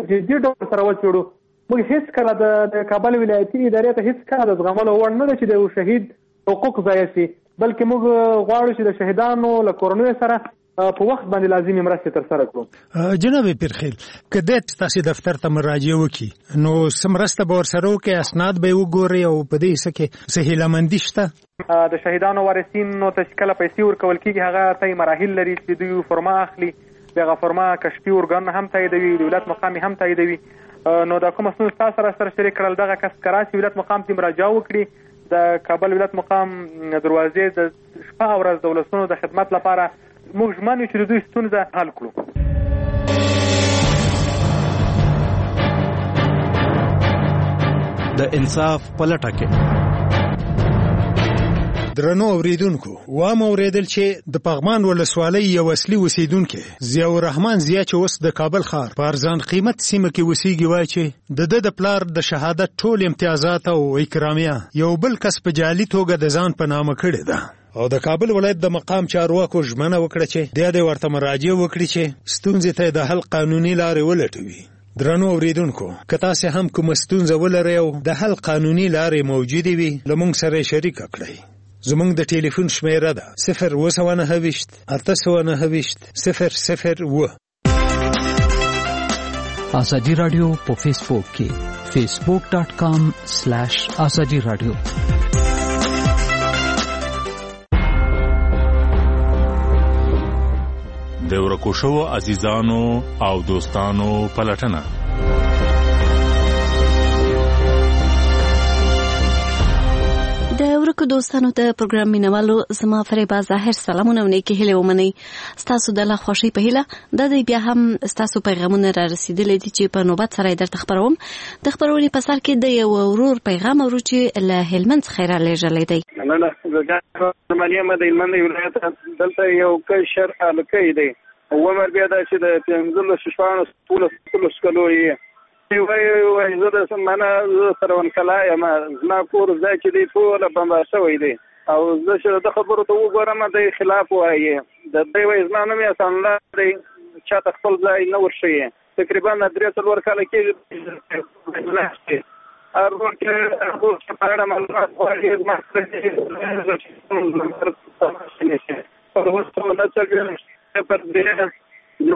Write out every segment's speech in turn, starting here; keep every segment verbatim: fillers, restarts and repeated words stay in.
جدي ډول سره وڅېړو. موږ هیڅ کله د کابل ولایتي ادارې ته هیڅ کله د زغملو وړ نه ده چې د یو شهید حقوق ضایع شي، بلکې موږ غواړو چې د شهیدانو له کورنیو سره په وخت باندې لازمي مرستې ترسره کړو. جناب پیرخیل، که د تاسو دفتر ته مراجعه وکړي نو څه مرسته به ورسره وکړي؟ اسناد به وګوري او په دې څه کې څه هیلهمندي شته؟ د شهیدانو وارثینو ته چې کله پیسې ورکول کېږي هغه ته مراحل لري چې دوی فرما اخلي، دغه فرما کشفي ارګان هم تاییدوي، دولت مقام هم تاییدوي. نو دا کوم څه تاسو سره سره شریک کړل دغه کس کراسي ولایت مقام ته مراجعه وکړي، د کابل ولایت مقام دروازې د شپه او ورځ د ولسونو د خدمت لپاره موږ ژمن یو چې د دوی ستونزه حل کړو. د انصاف پلټه کې درنو اوریدونکو، وام اوریدل چې د پغمان ولسوالۍ یو اصلي اوسیدونکو ضیاء الرحمن ضیاء چې اوس د کابل ښار په ارزان قیمت سیمه کې اوسېږي وایي چې د ده د پلار د شهادت ټول امتیازات او اکرامیه یو بل کس په جعلي توګه د ځان په نامه کړې ده، او د کابل ولایت د مقام چارواکو ژمنه وکړه چې د دې ورته مراجعه وکړي چې ستونزې ته د حل قانوني لارې ولټوي. درنو اوریدونکو، که تاسو هم کوم ستونزه ولرئ او د حل قانوني لارې موجودې وي له موږ سره شریک کړئ. زمونږ د ټلیفون شمیره ده صفر اوه سوه نهه ویشت اته سوه نهه ویشت صفر صفر اوه. آزادی رادیو په فیسبوک کې فیسبوک ډاٹ کام سلیش آزادی رادیو. د ورکو شوو عزیزانو او دوستانو پلټنه. د ورکو دوستانو ته پروګرام مینوالو زما فریبا ظاهر سلامونه او نیکی هیله ومنئ. ستاسو د لا خوښۍ په هیله دا دی بیا هم ستاسو پیغامونه را رسیدلی دي چې په نوبت سره یې درته خپروم. د خپرونې په سر کې د یو ورور پیغام اورو چې له هلمند څخه یې رالیږلی دی. د مریم د هلمند ولایت دلته یو کشر هلکی دی، عمر بیا دا چې د پنځلسو شپاړسو ټولس کلو یې وایي وایي زه د منه زه سرونکلا یم، زما کور ځای چې دی ټوله بمبار شوی دی او زه چې د خبرو ته وګورم د خلاف وایي د دوی وایي زما نوم یې اسانالله دی، چاته خپل ځای نه ورښیي. تقریبا درې څلور کاله کېږي هر ورور کې هغو په اړه معلومات غواړي زما پر وسو نه څرګند پر دې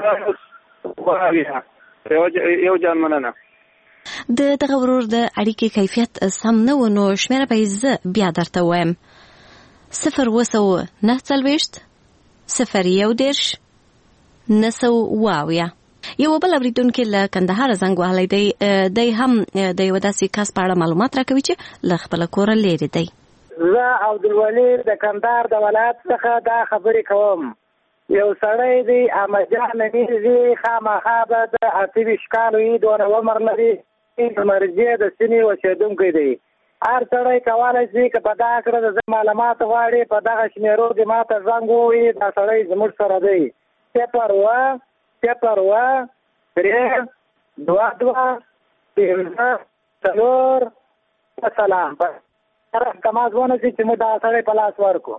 یو جان مننه. د دغه ورور د اړیکې کیفیت سم نه و نو شمیره به زه بیا درته وایم. صفر اوه سوه نهه څلوېښت صفر یو دېرش نهه سوه اوه اویا. یو بل اورېدونکی له کندهاره زنګ وهلی دی، دی هم د یوه داسې کس په اړه معلومات راکوي چې له خپله کوره لیرې دی. زه عبدالولي د کندهار د ولایت څخه دا خبرې کوم. یو سړی دی احمدجان نومیږي، خامخا به د اته ویشت کالو یې دونه عمر لري، د مرجې د سیمې اوسېدونکی دی. هر سړی کولی شي که په دغه کړه د زه معلومات غواړي په دغه شمېرو دې ما ته زنګ ووهي. دا سړی زموږ سره دی. صفر اوه صفر اوه درې دوه دوه پنځه څلور سلام. تماس ونه شي چې موږ دغه سړی په لاس ورکړو.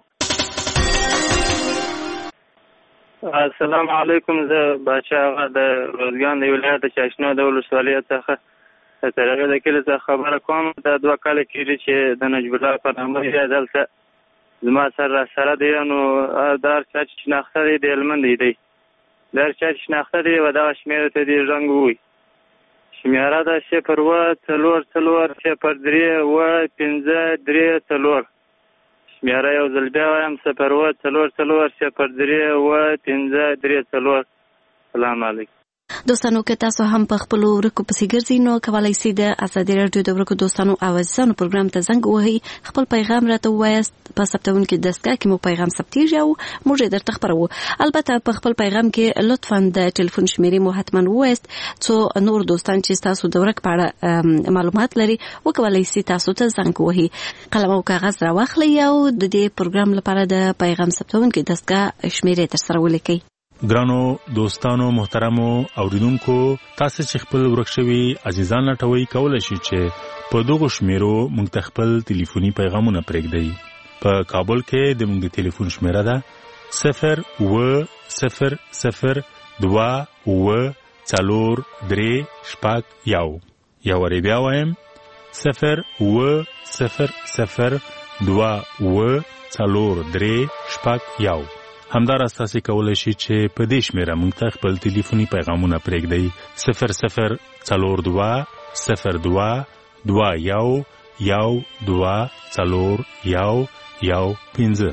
السلام علیکم. زه باچا آغا د روزګان د ولایت د چاشنو د ولسوالۍ څخه د ترغې د کلي څخه خبره کوم. دا دوه کاله کېږي چې د نجیب الله په نامه یې دلته زما سره سره دی، نو دا هر چا چې شناخته دی د هلمند دی، دا هر چا چې شناخته دی به دغه شمېرې ته دې رنګ ووایي. شمېره ده صفر اوه څلور څلور صفر درې اوه پنځه درې څلور. شمېره یو ځل بیا وایم صفر اوه څلور څلور صفر درې اوه پنځه درې څلور. سلام علیکم. دوستانو که تاسو هم په خپلو ورکو پسې ګرځئ نو کولی شئ د ازادي راډیو د ورکو دوستانو او عزیزانو پروګرام ته زنګ ووهئ، خپل پیغام راته ووایاست. په ثبتونکي دستګاه کې مو پیغام ثبتېږي او موږ یې درته خپروو. البته په خپل پیغام کې لطفا د ټلیفون شمېرې مو حتما ووایاست څو نور دوستان چې تاسو د ورک په اړه معلومات لري وکولی شي تاسو ته زنګ ووهي. قلم او کاغذ راواخلئ او د دې پروګرام لپاره د پیغام ثبتونکي دستګاه شمېرې ترسره ولیکئ. ګرانو دوستانو محترمو اوریدونکو، تاسو چې خپل ورک شوي عزیزان لټوي کولای شئ چې په دغه شمیرو موږ ته خپل ټلیفوني پیغامونه پرېږدئ. په کابل کې د موږ د ټلیفون شمیره ده صفر اوه صفر صفر دوه اوه څلور درې شپږ یو. یو وری بیا وایم صفر اوه صفر صفر دوه اوه څلور درې شپږ یو. همداراز تاسې کولی شئ چې په دې شمېره موږ ته خپل ټلیفوني پیغامونه پرېږدئ. صفر صفر څلور دوه صفر دوه دوه یو یو دوه څلور یو یو پنځه.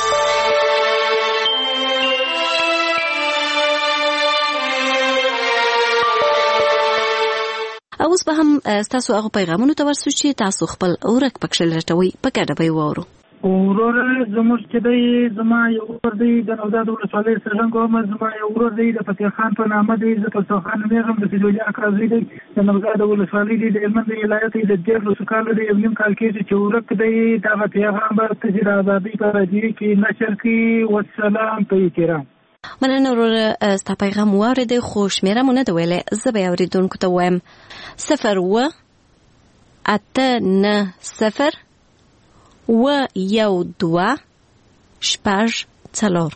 اوس به هم تاسو هغه پیغامونو ته ورسو چې تاسو خپل اورک پکښې لټوئ په ګډه به یې واورو. ورور زموږ چې دی زما یو ورور دی د نوزاد ولسوالۍ سرجنګ کومه، زما یو ورور دی د فتح خان په نامه دی، زه فلسفه خان نومیږم، د فیضولي اکرازي دی د نوزاد ولسوالۍ دی، د هلمند ولایت دی، د دیارلسو کالو دی، یو نیم کال کېږي چې ورک دی. دغه پیغام به تاسې د ازادۍ په راډیو کې نشر کړي. والسلام په احترام. مننه وروره، ستا پیغام واورېدی خو شمېره مو نه ده ویلی. زه به یې اورېدونکو ته ووایم صفر اوه اته نه صفر اوه یو دوه شپږ څلور.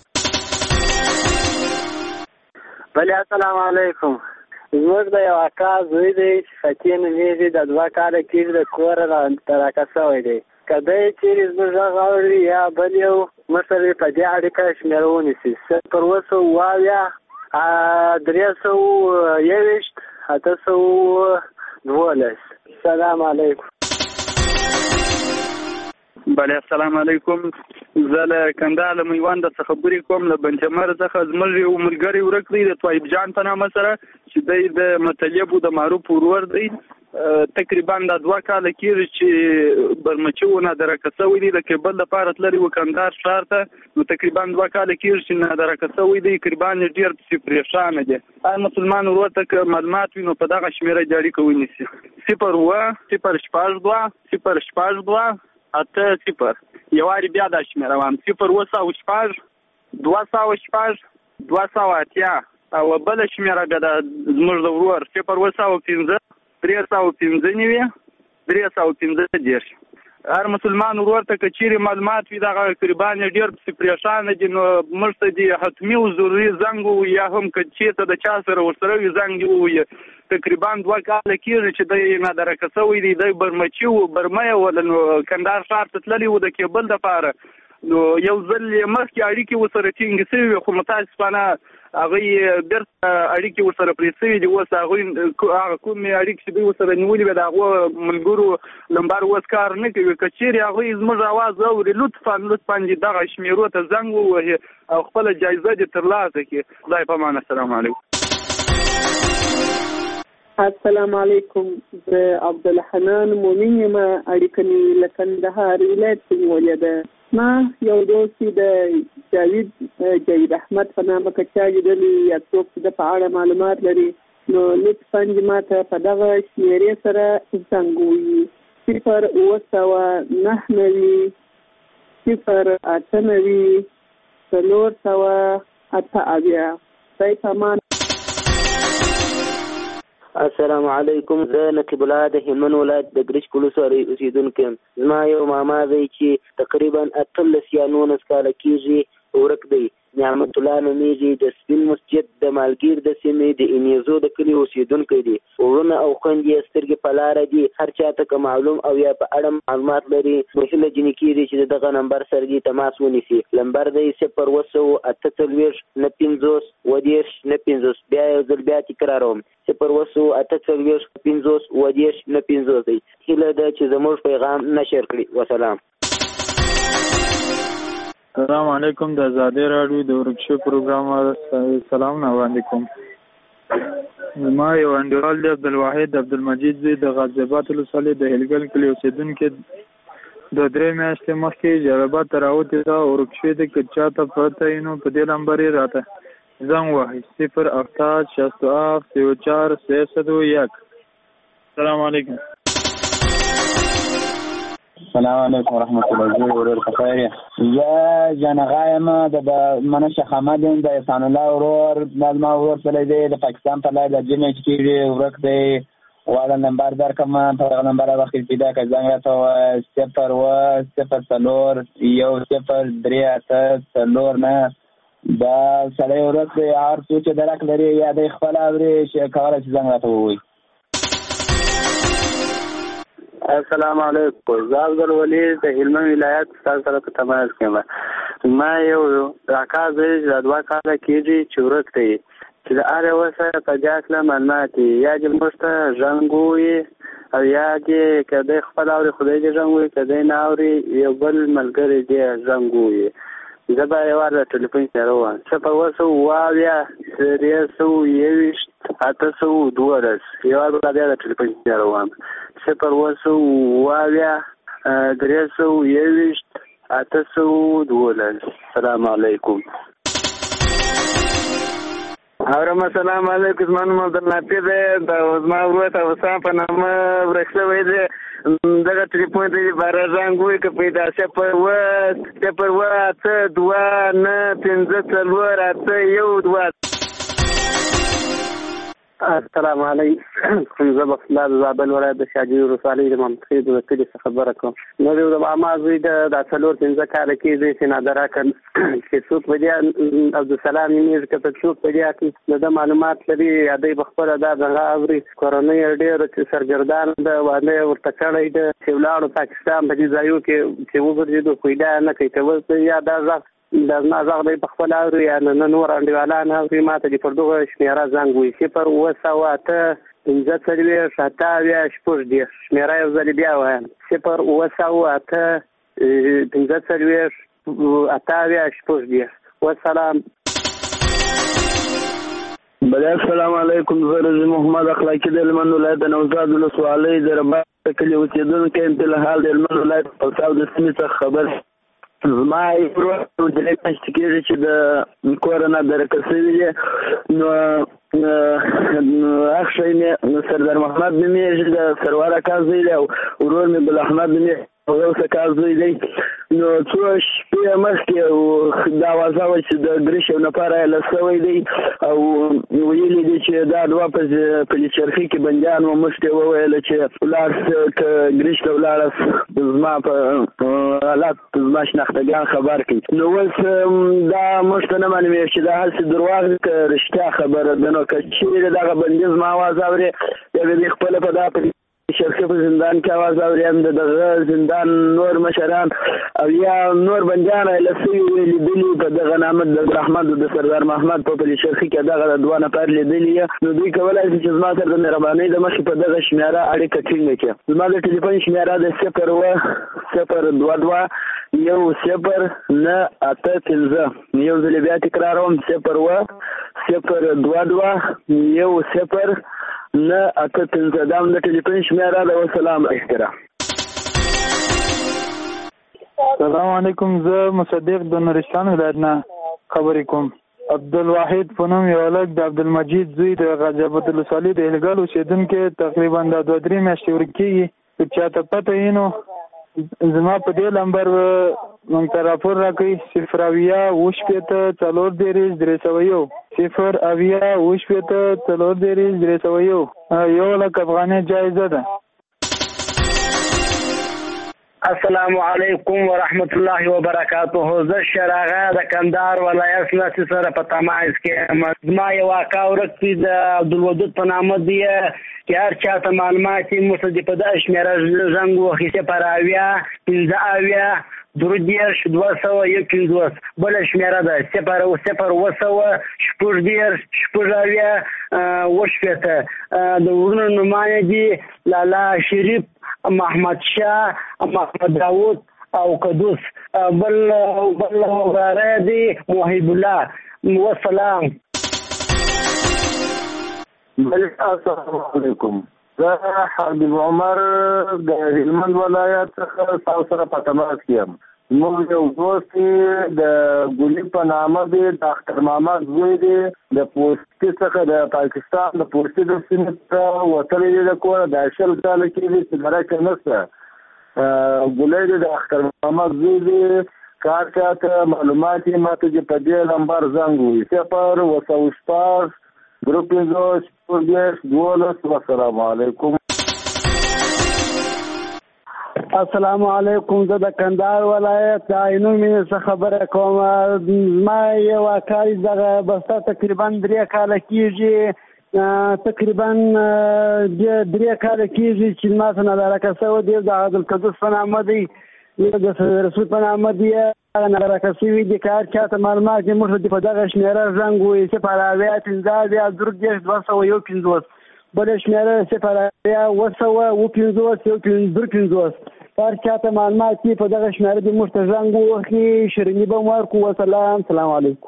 بله السلام علیکم. زموږ د یو اکا زوی دی چې فتح نومیږي، د دوه کاله کېږي د کوره راکه شوی دی. که دی چېرې زموږ غږ اوري یا بل یو مشر یې په دې اړیکه شمېره ونیسي صفر اوه سوه اوه اویا درې سوه یوویشت اته سوه دولس. السلام علیکم. بله السلام علیکم. زه له کندهار له میوند څخه خبرې کوم، له بنجمر څخه. زموږ یو ملګری ورک دی د طایب جان په نامه سره چې دی د مطلب د معروف ورور دی. تقریبا دا دوه کاله کېږي چې برمچو نادرکه شوی دی، د کیبل لپاره تللی و کندهار ښار ته. نو تقریبا دوه کاله کېږي چې نادرکه شوی دی. تقریبا ډېر پسې پرېشانه دی. هر مسلمان ورور ته که معلومات وي نو په دغه شمېره د اړیکه ونیسي. صفر اوه صفر شپږ دوه صفر شپږ دوه اته صفر. یو وارې بیا دا شمېره وایم صفر اوه سوه شپږ دوه سوه شپږ دوه سوه اتیا. او بله شمېره بیا د زموږ د ورور صفر اوه سوه پنځه درې سوه پنځه نوي درې سوه پنځه دېرش. هر مسلمان ورور ته که چیرې معلومات وي دغه تقریبا ډېر پسې پرېشانه دي نو موږ ته دې حتمي او ضروري زنګ ووایي یا هم که چېرته د چا سره ورسره وي زنګ دې ووایي. تقریبا دوه کاله کېږي چې دی نادرکه شوی دی. دی برمچي و برمه یې وله نو کندهار ښار ته تللی و د کیبل دپاره. نو یو ځل یې مخکې اړیکې ورسره ټینګې شوي وي خو متاسفانه هغوی بیرته اړیکې ورسره پرې شوي دي. اوس هغوی هغه کومې اړیکې چې دوی ورسره نیولې وي د هغو ملګرو نمبر اوس کار نه کوي. که چیرې هغوی زموږ اواز اوري لطفا لطفا دې دغه شمېرو ته زنګ ووهي او خپله جایزه دې ترلاسه کړي. خدای په امان. السلام علیکم. السلام علیکم. زه عبدالحنان مومن یم، اړیکه مې له کندهار ولایت څخه نیولې ده. ما یو دوست د جاوید جاوید احمد په نامه که چا لیدلی یا څوک چې د په اړه معلومات لري نو لطفا ما ته په دغه شمېرې سره زنګ ووهي صفر اوه سوه نهه نوي صفر اته نوي څلور سوه اته اویا. خدای په امان. السلام علیکم. زه نقیب الله د هلمند ولایت د ګرشک ولسوالۍ اوسېدونکی یم. زما یو ماما دی چې تقریبا اتلس یا نولس کاله کېږي ورک دی. نعمت الله نومیږي، د سپین مسجد د مالګیر د سیمې د انیزو د کلي اوسېدونکی دی. وروڼه او خویندې یې سترګې په لاره دي. هر چاته که معلوم او یا په اړه معلومات لري نو هیله ځینې کېږي چې د دغه نمبر سره دې تماس ونیسي. نمبر دی صفر اوه سوه اته څلوېښت نه پنځوس اووه دېرش نه پنځوس. بیا یو ځل بیا تکراروم صفر اوه سوه اته څلوېښت پنځوس اووه دېرش نه پنځوس دی. هیله ده چې زموږ پیغام نشر کړي. وسلام. السلام علیکم. د ازادۍ راډیو د ورکشپ پروګرام سلام نه وړاندې کوم. ما یو انډیوال دی عبدالواحد عبدالمجید دی د غازي اباد ولسوالۍ د هلګل کلي اوسېدونکی. د درې میاشتې مخکې جلالآباد ته راوتې ده ورکشپ دی. که چاته پته وي نو په دې نمبر یې راته زنګ وهئ صفر هفتاد شصت و هفت سی و چهار سیصد و یک. السلام علیکم. السلام علیکم ورحمت الله. زه ورور په خیر یم. زه جانغا یم د منش حمد یم د احسان الله ورور. زما ورور تللی دی د پاکستان په لار د جمعې چې کېږي ورک دی. والا نمبر درکړم په دغه نمبر وخت پیدا کړه زنګ راته ووایه صفر اوه صفر څلور یو صفر درې اته څلور نه دا سړی ورځ دی هر څو چې درک لري یا دی خپل اوري چې کولی شي زنګ راته ووایي. السلام علیکم. زه عبدالولي د هلمند ولایت ستاسو سره په تماس کې یم. ما یو اکا زوی چې دوه کاله کېږي چې ورک دی چې د هر یوه سره په دې هکله معلومات دي یا دې موږ ته زنګ ووایي او یا دې که دی خپل اوري خدای دې زنګ ووایي که دی نه اوري یو بل ملګری دې زنګ ووایي. زه به یو وار د ټلیفون سره ووایم صفر اوه سوه اوه اویا درې سوه یوویشت اته سوه دولس. یو وار به بیا د ټلیفون سره ووایم صفر اوه سوه اوه اویا درې سوه یوویشت اته سوه دولس. السلام علیکم. اورم السلام علیکم. زما نوم عبدالنافع دی. د زما ورور ته حسام په نامه ورک شوی دی. دغه ټلیفون ته یې باره زنګ ووایي که پیدا صفر اوه صفر اوه اته دوه نه پنځه څلور اته یو دوه. السلام علیکم. زه بخلا د زابل ولایت د شاجوی ولسوالۍ د محمد خیل د کلي څخه خبره کوم. نو د ماما زوی د دا څلور پنځه کاله کېږي چې نادره کړ چې څوک په دې عبدالسلام نومېږي که څوک په دې کې د ده معلومات لري یا دی په خپله دا دغه اوري. کورنۍ یې ډېر سرګردان ده واده یې ورته کړی ده چې ولاړو پاکستان په دې ځایو کې چې وګرځېدو پیدا نه کوي کول یا دا غږ دا زما غږ دی په خپل اوري یا نه نور انډیوالان اوري. ما ته دې پر دغه شمېره زنګ ووایي صفر اوه سوه اته پنځه څلوېښت اته اویا شپږ دېرش. شمېره یو ځلې بیا وایم صفر اوه سوه اته پنځه څلوېښت اته اویا شپږ دېرش. والسلام. بله السلام علیکم. زه رضي محمد اخلاقي د هلمند ولایت د نوزاد ولسوالۍ د رباط کلي اوسېدونکی یم چې له حال د هلمند ولایت پلساو د سیمې څخه خبر. زما یو ورور درې میاشتې کېږي چې د کوره نه درکه شوي دي. نو هغه شی مې سردار محمد نومېږي د سرور اکا زوی دی او ورور مې ګل احمد نومېږي اوس اکا زوی دی. نو څو شپې مخکې دا اوازه وه چې د ګرش یو نفر ایله شوی دی او ویلي دي چې دا دوه په پلچرخي کې بندیان وو. موږ ته یې وویله چې ولاړ که ګرش ته ولاړه زما په حالات زما شناختګان خبر کړي. نو اوس دا موږ ته نه معلومېږي چې دا هسې درواغ دي که رښتیا خبره ده. نو که چېرې دغه بندي زما اواز اورې بیا به دې خپله په دا شرخي په زندان کې اواز اوري هم د دغه زندان نور مشران او یا نور بندیان ایله شوي وې لیدلي په دغه نامه د احمد او د سردار محمد په پلي شرخي کې دغه دوه نفر لیدلي یې. نو دوی کولی شي چې زما سره د مهربانۍ د مخې په دغه شمېره اړیکه ټینګه کړي. زما د ټلیفون شمېره د صفر اوه صفر دوه دوه یو صفر نه اته پنځه. یو ځلې بیا تکراروم صفر اوه صفر دوه دوه یو صفر نه اته پنځه. دا هم د ټلیفون شمېره ده. والسلام علیکم. السلام علیکم. زه مصدق د نورستان ولایت نه خبرې کوم. عبدالواحد په نوم یو هلک د عبدالمجید زوی د غازي اباد ولسوالۍ د هلګل اوسېدونکی تقریبا د دوه درې میاشتې ورک کېږي. که چاته پته وي نو زما په دې نمبر موږ ته راپور راکوي صفر اویا اوه شپېته څلور دېرش درې سوه یو صفر اویا اوه شپېته څلور دېرش درې سوه یو. یو لک افغانۍ جایزه ده. السلام علیکم ورحمت الله وبرکاته. زه شراغه د کندهار ولایت نه سره په تماس کې یم. زما یو اکا ورک دی د عبدالودود په نامه دی چې هر چاته معلومات یې موږ ته په دغه شمېره زنګ ووهي صفر اویا پنځه اویا درې دېرش دوه سوه یو پنځوس. بله شمېره ده صفر صفر اوه سوه شپږ دېرش شپږ اویا اوه شپېته. د وروڼو نومانې دي لالا شریف محمد شاه محمد داود او قدوس. بل بل وراره دی محب الله. والسلام. السلام علیکم. زه حبیب عمر د هلمند ولایت څخه تاسو سره په تماس کې یم. زموږ یو دوست د ګلي په نامه دی د اختر محمد زوی دی د پوستي څخه د پاکستان د پوستي د سیمې څخه وتلی دی. د کوره د شل کاله کېږي چې درکه نشته. ګلی دی د اختر محمد زوی دی. کار چاته معلومات یې ماته چې په دې نمبر زنګ ووایي صفر اوه سوه شپږ درې پنځوس شپږ دېرش دولس. والسلام علیکم. السلام علیکم. زه د کندهار ولایت د عینو مینې څخه خبره کوم. ما یو کال دغه بسته تقریبا درې کاله کېږي تقریبا درې کاله کېږي چې ما څه نادرکه شوی دی. د عبدالقدوس په نامه دی، د رسول په نامه دی، هغه نادرکه شوي دي. که هر چا ته معلومات دي موږ ته په دغه شمېره زنګ ووایي صفر اویا پنځه اویا درې دېرش دوه سوه یو پنځوس، بله شمېره صفر اویا اوه سوه اوه پنځوس یو درې پنځوس. هر چا ته معلومات دي په دغه شمېره دي موږ ته زنګ ووهي، شیریني به مو ورکړو. وسلام، سلام علیکم.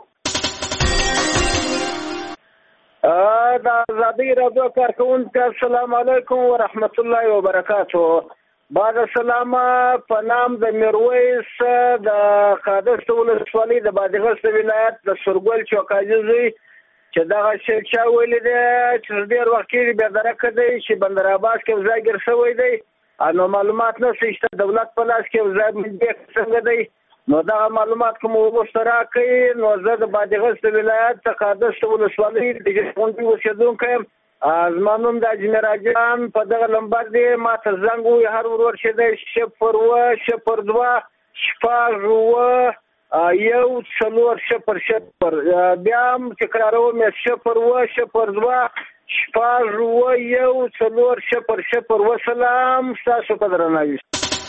د ازادۍ راډیو کارکوونکو السلام علیکم ورحمت الله وبرکاتو. بعد سلام په نام د میرویس د قادس ولسوالۍ د بادغیس ولایت د سرګل چوکاجي زوی چې دغه شی چا ویلي دی چې ډېر وخت کېږي بېدرکه دی چې بندر عباس کې ځای ګیر شوی دی، نو معلومات نشته چې دولت په لاس کې ځای ملي څنګه دی. نو دغه معلومات کوم ورسره کوي. نو زه د بادغیس ولایت د قادس ولسوالۍ د غونډې اوسېدونکی یم. زما نوم د اجمیر جان په دغه نمبر دی، ما ته زنګ ووایي هر ورور چې دی صفر اوه صفر دوه شپږ اوه یو څلور صفر صفر. بیا هم تکراروم صفر اوه صفر دوه شپږ اوه یو څلور صفر صفر. وسلام، ستاسو په درناوي.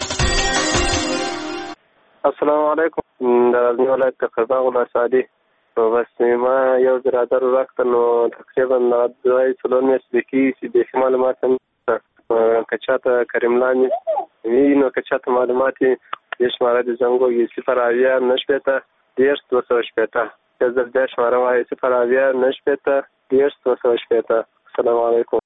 السلام علیکم. د غزني ولایت د قرباغ ولسوالۍ بس ما یو برادر وراکته، نو تقریبا دوه څلور میاشتې کېږي چې بیخي معلومات هم نشته. که چاته کریم الله وي نو که چاته معلومات یې دې شماره د زنګ ووهي صفر اویا نهه شپېته دېرش دوه سوه شپېته. که زه بیا شماره وایي صفر اویا نهه شپېته دېرش دوه سوه شپېته. السلام علیکم.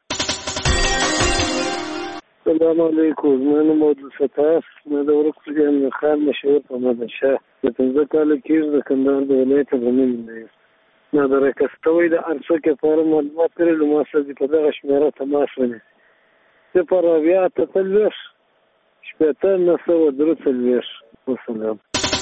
السلام علیکم. زما نوم عبدالستار، زه د ورک یم خان مشهور په مدنشاه د پنځه کاله کېږي د کندهار د ولایت غنم دی. نادرکه شوی د هر څوک لپاره معلومات لري نو ما سره په دغه شمېره تماس ونیسي صفر اویا اته څلوېښت شپېته نهه سوه درې څلوېښت. وسلام.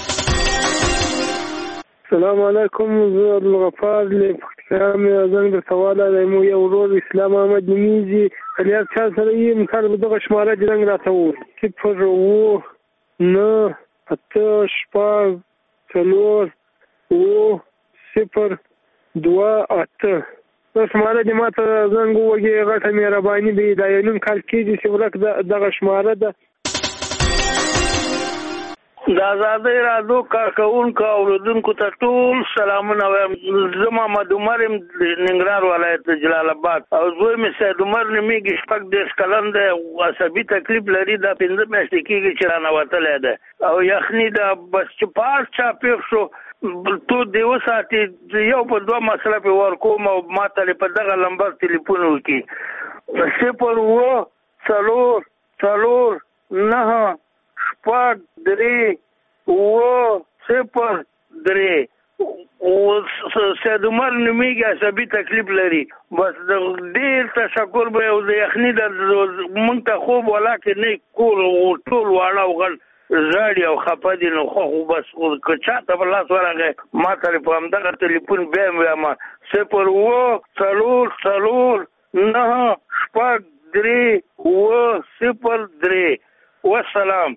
السلام علیکم. زه عبدالغفار له پکتیا مې زنګ درته والی یم. یو ورور اسلام احمد نومیږي، که هر چا سره یې مثال به دغه شماره د زنګ راته ووایي صفر اوه نهه اته شپږ څلور اوه صفر دوه اته. دا شماره دې ما ته زنګ ووهي، غټه مهرباني به وي. دا یو نیم کال کېږي چې ورک دغه شماره ده. د ازادۍ راډیو کارکوونکو اورېدونکو ته ټول سلامونه وایم. زه محمد عمر یم د ننګرهار ولایت د جلال آباد، او زوی مې سید عمر نومیږي، شپږ دېرش کلن دی، عصبي تکلیف لري. دا پنځه میاشتې کېږي چې رانوتلی دی او یخني ده. بس چې په هر چا پېښ شو تو دې وساتي، یو په دوه مسله پې ورکوم او ما ته په دغه نمبر تلیفون وکړي صفر اوه څلور څلور نهه شپږ درې اوه صفر درې. سید عمر نومیږي، عصبي تکلیف لري. بس ډېر تشکر به یو د یخني د مونږ ته خوب ولاکې نه کور ټول واړه او غل ژاړي او خفه دي. نو خو بس که چا ته په لاس ورغی ما ته په همدغه تلیفون بیا یم وایم صفر اوه څلور څلور نهه شپږ درې اوه صفر درې. وسلام.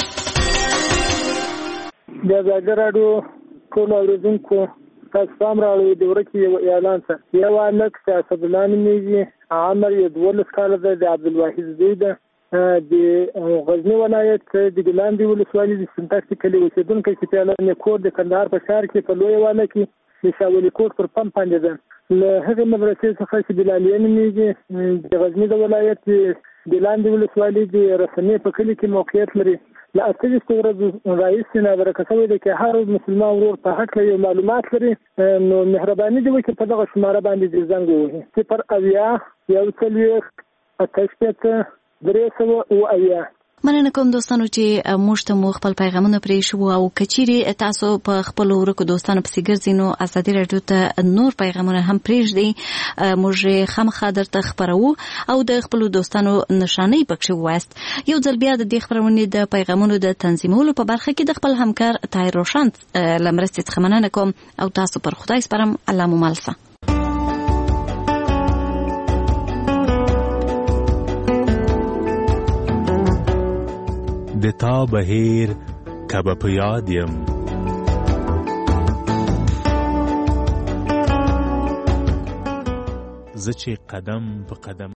د ازادۍ راډیو ټولو اورېدونکو تاسو پام راوړئ د ورکې یو اعلان ته. یو هلک چې اسدالله نومیږي، عمر یې دولس کاله ده، د عبدالواحد زوی ده، د غزني ولایت د ګلاندي ولسوالۍ د سنتاکسي کلي اوسېدونکی چې پیاله کور د کندهار په ښار کې په لویه ونه کې د شاولي کوټ پر پمپ باندې ده. له هغې مدرسې څخه چې بلالیه نومیږي، د غزني د ولایت د لاندې ولسوالۍ د رسنۍ په کلي کې موقعیت لري. له اته ویشتو ورځو راهیسې نادرکه شوی دی. که هر مسلمان ورور په هکله یو معلومات لري نو مهرباني دې وکړي په دغه شماره باندې دې زنګ ووهي صفر اویا یو څلوېښت اته شپېته درې سوه اوه اویا. مننه کوم دوستانو چې موږ ته مو خپل پیغامونه پرې شو، او کچيري تاسو په خپل ورکو دوستانو پسې ګرځئ نو ازادي راډیو ته نور پیغامونه هم پرېږدئ، موږ خامخا درته خپرو او د خپل دوستانو نشانې پکښې ووایاست. یو ځل بیا د دې خپرونې د پیغامونو د تنظیمولو په برخه کې د خپل همکار طاهر روشن له مرستې څخه مننه کوم او تاسو پر خدای سپارم. الله مو مل شه. د تا بهیر کبه په یاد یم زه چې قدم په قدم